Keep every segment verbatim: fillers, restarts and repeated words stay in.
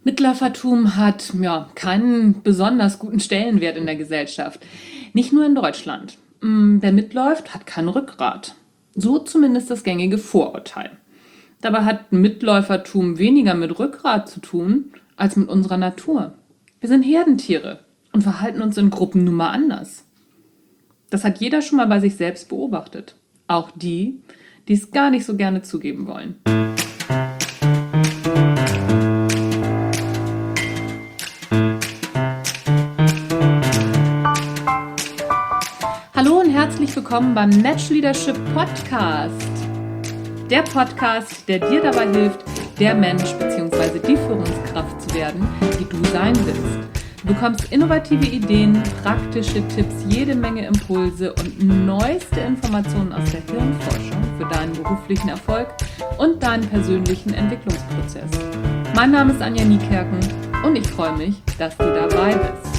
Mitläufertum hat ja keinen besonders guten Stellenwert in der Gesellschaft. Nicht nur in Deutschland. Mm, Wer mitläuft, hat kein Rückgrat. So zumindest das gängige Vorurteil. Dabei hat Mitläufertum weniger mit Rückgrat zu tun als mit unserer Natur. Wir sind Herdentiere und verhalten uns in Gruppen nun mal anders. Das hat jeder schon mal bei sich selbst beobachtet. Auch die, die es gar nicht so gerne zugeben wollen. Hallo und herzlich willkommen beim Match Leadership Podcast. Der Podcast, der dir dabei hilft, der Mensch bzw. die Führungskraft zu werden, die du sein willst. Du bekommst innovative Ideen, praktische Tipps, jede Menge Impulse und neueste Informationen aus der Hirnforschung für deinen beruflichen Erfolg und deinen persönlichen Entwicklungsprozess. Mein Name ist Anja Niekerken und ich freue mich, dass du dabei bist.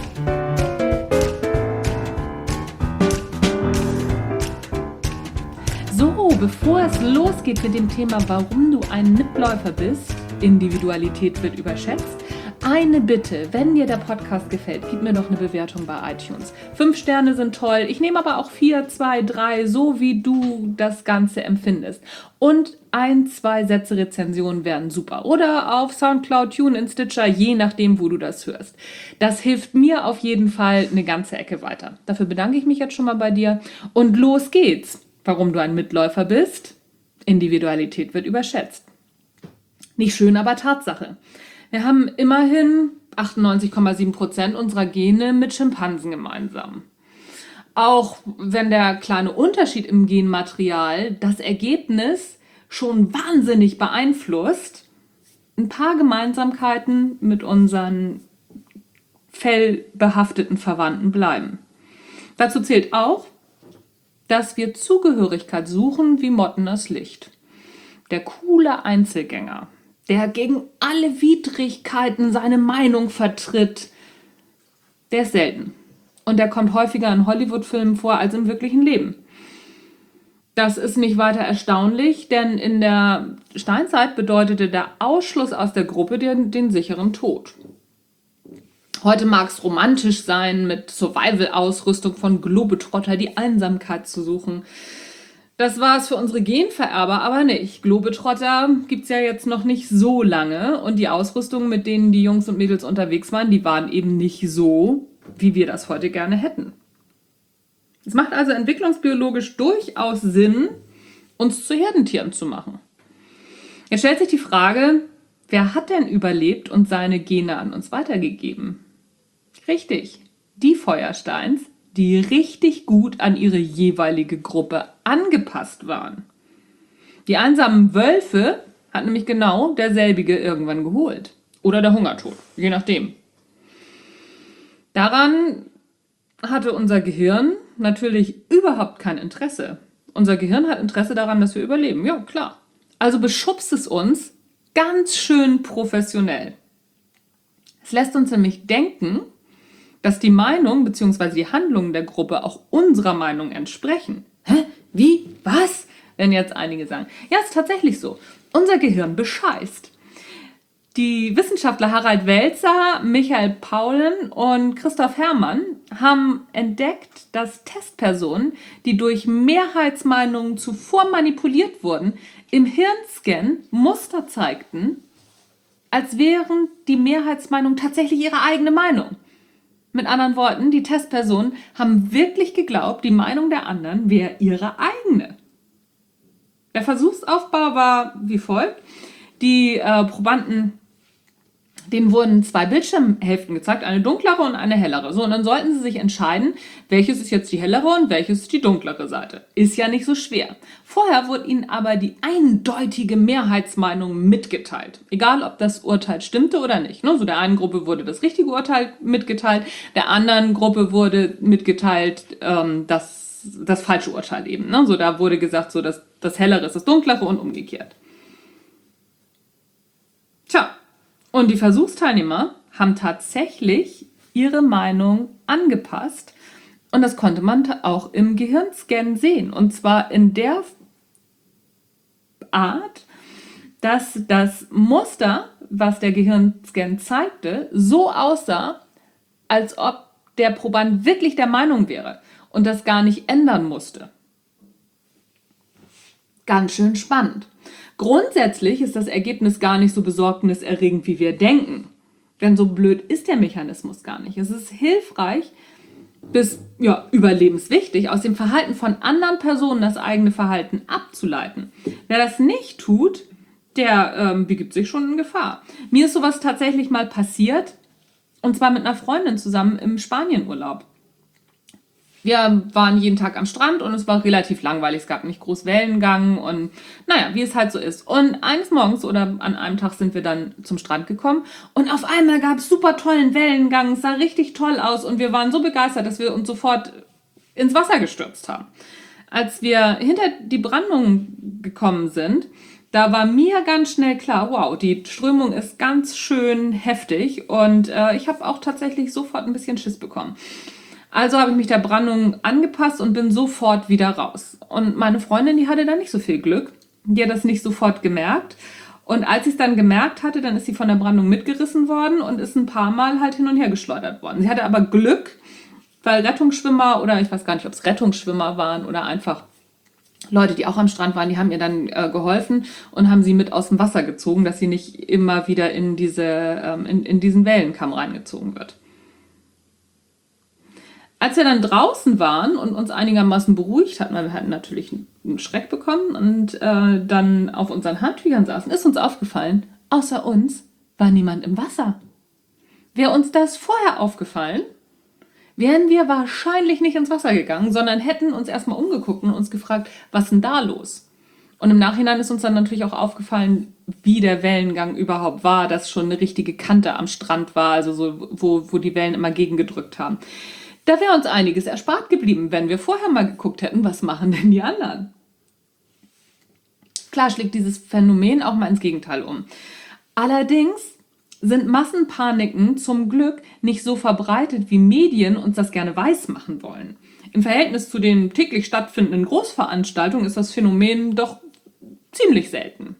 So, bevor es losgeht mit dem Thema, warum du ein Mitläufer bist, Individualität wird überschätzt, eine Bitte: wenn dir der Podcast gefällt, gib mir doch eine Bewertung bei iTunes. Fünf Sterne sind toll, ich nehme aber auch vier, zwei, drei, so wie du das Ganze empfindest. Und ein, zwei Sätze Rezensionen wären super. Oder auf Soundcloud, TuneIn, Stitcher, je nachdem, wo du das hörst. Das hilft mir auf jeden Fall eine ganze Ecke weiter. Dafür bedanke ich mich jetzt schon mal bei dir und los geht's. Warum du ein Mitläufer bist? Individualität wird überschätzt. Nicht schön, aber Tatsache. Wir haben immerhin achtundneunzig Komma sieben Prozent unserer Gene mit Schimpansen gemeinsam. Auch wenn der kleine Unterschied im Genmaterial das Ergebnis schon wahnsinnig beeinflusst, ein paar Gemeinsamkeiten mit unseren fellbehafteten Verwandten bleiben. Dazu zählt auch, dass wir Zugehörigkeit suchen wie Motten das Licht. Der coole Einzelgänger, der gegen alle Widrigkeiten seine Meinung vertritt, der ist selten. Und der kommt häufiger in Hollywood-Filmen vor als im wirklichen Leben. Das ist nicht weiter erstaunlich, denn in der Steinzeit bedeutete der Ausschluss aus der Gruppe den, den sicheren Tod. Heute mag es romantisch sein, mit Survival-Ausrüstung von Globetrotter die Einsamkeit zu suchen. Das war es für unsere Genvererber aber nicht. Globetrotter gibt es ja jetzt noch nicht so lange und die Ausrüstung, mit denen die Jungs und Mädels unterwegs waren, die waren eben nicht so, wie wir das heute gerne hätten. Es macht also entwicklungsbiologisch durchaus Sinn, uns zu Herdentieren zu machen. Jetzt stellt sich die Frage, wer hat denn überlebt und seine Gene an uns weitergegeben? Richtig, die Feuersteins, die richtig gut an ihre jeweilige Gruppe angepasst waren. Die einsamen Wölfe hat nämlich genau derselbige irgendwann geholt. Oder der Hungertod, je nachdem. Daran hatte unser Gehirn natürlich überhaupt kein Interesse. Unser Gehirn hat Interesse daran, dass wir überleben. Ja, klar. Also beschubst es uns ganz schön professionell. Es lässt uns nämlich denken, dass die Meinung bzw. die Handlungen der Gruppe auch unserer Meinung entsprechen. Hä? Wie? Was? Wenn jetzt einige sagen. Ja, ist tatsächlich so. Unser Gehirn bescheißt. Die Wissenschaftler Harald Welzer, Michael Paulen und Christoph Herrmann haben entdeckt, dass Testpersonen, die durch Mehrheitsmeinungen zuvor manipuliert wurden, im Hirnscan Muster zeigten, als wären die Mehrheitsmeinungen tatsächlich ihre eigene Meinung. Mit anderen Worten, die Testpersonen haben wirklich geglaubt, die Meinung der anderen wäre ihre eigene. Der Versuchsaufbau war wie folgt. Die äh, Probanden, denen wurden zwei Bildschirmhälften gezeigt, eine dunklere und eine hellere. So, und dann sollten sie sich entscheiden, welches ist jetzt die hellere und welches ist die dunklere Seite. Ist ja nicht so schwer. Vorher wurde ihnen aber die eindeutige Mehrheitsmeinung mitgeteilt. Egal, ob das Urteil stimmte oder nicht. Ne? So, der einen Gruppe wurde das richtige Urteil mitgeteilt, der anderen Gruppe wurde mitgeteilt, ähm, das, das falsche Urteil eben. Ne? So, da wurde gesagt, so, das, das hellere ist das dunklere und umgekehrt. Tja. Und die Versuchsteilnehmer haben tatsächlich ihre Meinung angepasst und das konnte man auch im Gehirnscan sehen. Und zwar in der Art, dass das Muster, was der Gehirnscan zeigte, so aussah, als ob der Proband wirklich der Meinung wäre und das gar nicht ändern musste. Ganz schön spannend. Grundsätzlich ist das Ergebnis gar nicht so besorgniserregend, wie wir denken. Denn so blöd ist der Mechanismus gar nicht. Es ist hilfreich bis ja, überlebenswichtig, aus dem Verhalten von anderen Personen das eigene Verhalten abzuleiten. Wer das nicht tut, der ähm, begibt sich schon in Gefahr. Mir ist sowas tatsächlich mal passiert, und zwar mit einer Freundin zusammen im Spanienurlaub. Wir waren jeden Tag am Strand und es war relativ langweilig. Es gab nicht groß Wellengang und naja, wie es halt so ist. Und eines Morgens oder an einem Tag sind wir dann zum Strand gekommen und auf einmal gab es super tollen Wellengang. Es sah richtig toll aus und wir waren so begeistert, dass wir uns sofort ins Wasser gestürzt haben. Als wir hinter die Brandung gekommen sind, da war mir ganz schnell klar, wow, die Strömung ist ganz schön heftig und äh, ich habe auch tatsächlich sofort ein bisschen Schiss bekommen. Also habe ich mich der Brandung angepasst und bin sofort wieder raus. Und meine Freundin, die hatte da nicht so viel Glück. Die hat das nicht sofort gemerkt. Und als sie es dann gemerkt hatte, dann ist sie von der Brandung mitgerissen worden und ist ein paar Mal halt hin und her geschleudert worden. Sie hatte aber Glück, weil Rettungsschwimmer oder ich weiß gar nicht, ob es Rettungsschwimmer waren oder einfach Leute, die auch am Strand waren, die haben ihr dann äh, geholfen und haben sie mit aus dem Wasser gezogen, dass sie nicht immer wieder in, diese, ähm, in, in diesen Wellenkamm reingezogen wird. Als wir dann draußen waren und uns einigermaßen beruhigt hatten, weil wir hatten natürlich einen Schreck bekommen und äh, dann auf unseren Handtüchern saßen, ist uns aufgefallen, außer uns war niemand im Wasser. Wäre uns das vorher aufgefallen, wären wir wahrscheinlich nicht ins Wasser gegangen, sondern hätten uns erstmal umgeguckt und uns gefragt, was ist denn da los? Und im Nachhinein ist uns dann natürlich auch aufgefallen, wie der Wellengang überhaupt war, dass schon eine richtige Kante am Strand war, also so, wo, wo die Wellen immer gegengedrückt haben. Da wäre uns einiges erspart geblieben, wenn wir vorher mal geguckt hätten, was machen denn die anderen. Klar schlägt dieses Phänomen auch mal ins Gegenteil um. Allerdings sind Massenpaniken zum Glück nicht so verbreitet, wie Medien uns das gerne weismachen wollen. Im Verhältnis zu den täglich stattfindenden Großveranstaltungen ist das Phänomen doch ziemlich selten.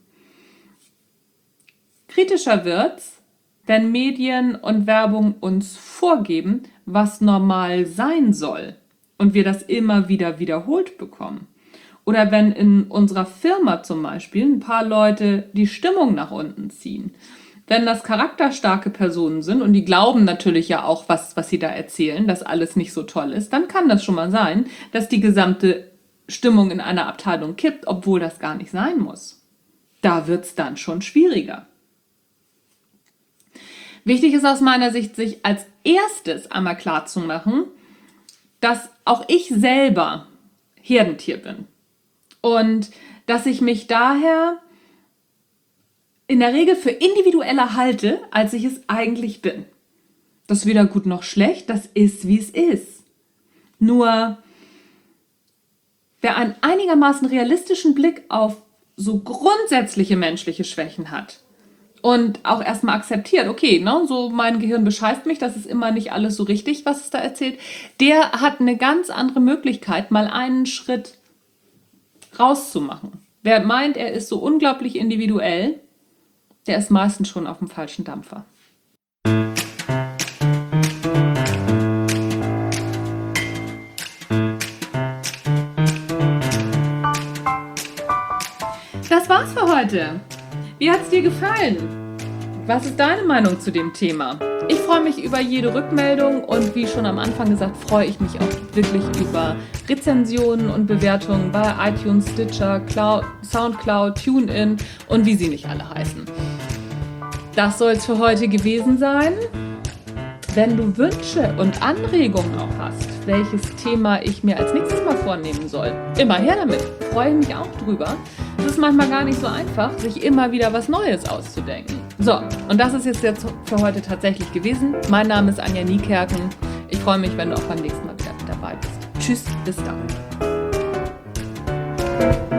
Kritischer wird's, wenn Medien und Werbung uns vorgeben, was normal sein soll und wir das immer wieder wiederholt bekommen. Oder wenn in unserer Firma zum Beispiel ein paar Leute die Stimmung nach unten ziehen. Wenn das charakterstarke Personen sind und die glauben natürlich ja auch, was, was sie da erzählen, dass alles nicht so toll ist, dann kann das schon mal sein, dass die gesamte Stimmung in einer Abteilung kippt, obwohl das gar nicht sein muss. Da wird's dann schon schwieriger. Wichtig ist aus meiner Sicht, sich als erstes einmal klarzumachen, dass auch ich selber Herdentier bin und dass ich mich daher in der Regel für individueller halte, als ich es eigentlich bin. Das ist weder gut noch schlecht, das ist, wie es ist. Nur wer einen einigermaßen realistischen Blick auf so grundsätzliche menschliche Schwächen hat, und auch erstmal akzeptiert, okay, ne, so mein Gehirn bescheißt mich, das ist immer nicht alles so richtig, was es da erzählt, der hat eine ganz andere Möglichkeit, mal einen Schritt rauszumachen. Wer meint, er ist so unglaublich individuell, der ist meistens schon auf dem falschen Dampfer. Das war's für heute. Wie hat's dir gefallen? Was ist deine Meinung zu dem Thema? Ich freue mich über jede Rückmeldung und wie schon am Anfang gesagt, freue ich mich auch wirklich über Rezensionen und Bewertungen bei iTunes, Stitcher, Cloud, Soundcloud, TuneIn und wie sie nicht alle heißen. Das soll es für heute gewesen sein. Wenn du Wünsche und Anregungen auch hast, welches Thema ich mir als nächstes mal vornehmen soll, immer her damit. Freue mich auch drüber. Es ist manchmal gar nicht so einfach, sich immer wieder was Neues auszudenken. So, und das ist jetzt, jetzt für heute tatsächlich gewesen. Mein Name ist Anja Niekerken. Ich freue mich, wenn du auch beim nächsten Mal wieder mit dabei bist. Tschüss, bis dann.